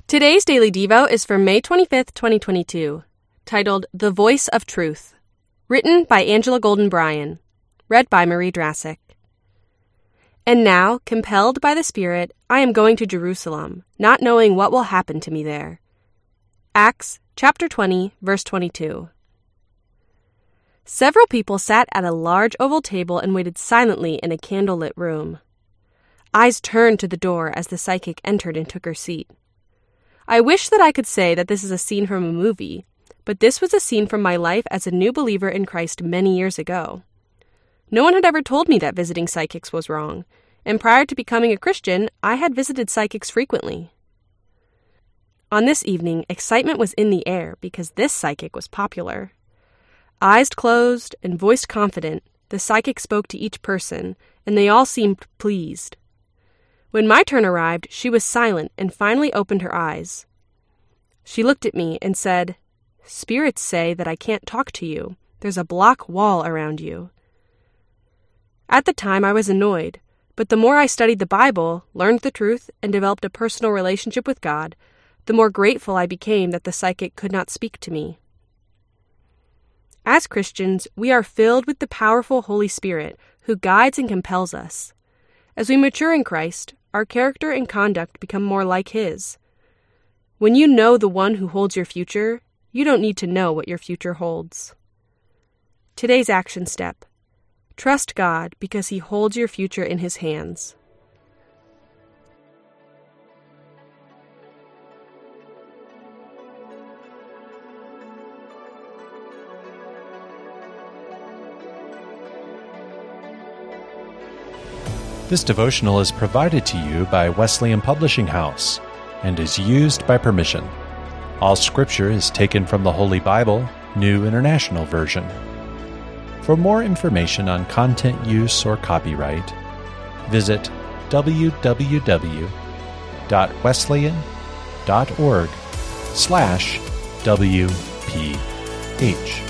Today's Daily Devo is for May 25th, 2022, titled The Voice of Truth, written by Angela Golden Bryan, read by Marie Drassic. And now, compelled by the Spirit, I am going to Jerusalem, not knowing what will happen to me there. Acts chapter 20, verse 22. Several people sat at a large oval table and waited silently in a candlelit room. Eyes turned to the door as the psychic entered and took her seat. I wish that I could say that this is a scene from a movie, but this was a scene from my life as a new believer in Christ many years ago. No one had ever told me that visiting psychics was wrong, and prior to becoming a Christian, I had visited psychics frequently. On this evening, excitement was in the air because this psychic was popular. Eyes closed and voice confident, the psychic spoke to each person, and they all seemed pleased. When my turn arrived, she was silent and finally opened her eyes. She looked at me and said, "Spirits say that I can't talk to you. There's a block wall around you." At the time, I was annoyed, but the more I studied the Bible, learned the truth, and developed a personal relationship with God, the more grateful I became that the psychic could not speak to me. As Christians, we are filled with the powerful Holy Spirit who guides and compels us. As we mature in Christ, our character and conduct become more like His. When you know the one who holds your future, you don't need to know what your future holds. Today's action step. Trust God because He holds your future in His hands. This devotional is provided to you by Wesleyan Publishing House and is used by permission. All scripture is taken from the Holy Bible, New International Version. For more information on content use or copyright, visit www.wesleyan.org/WPH.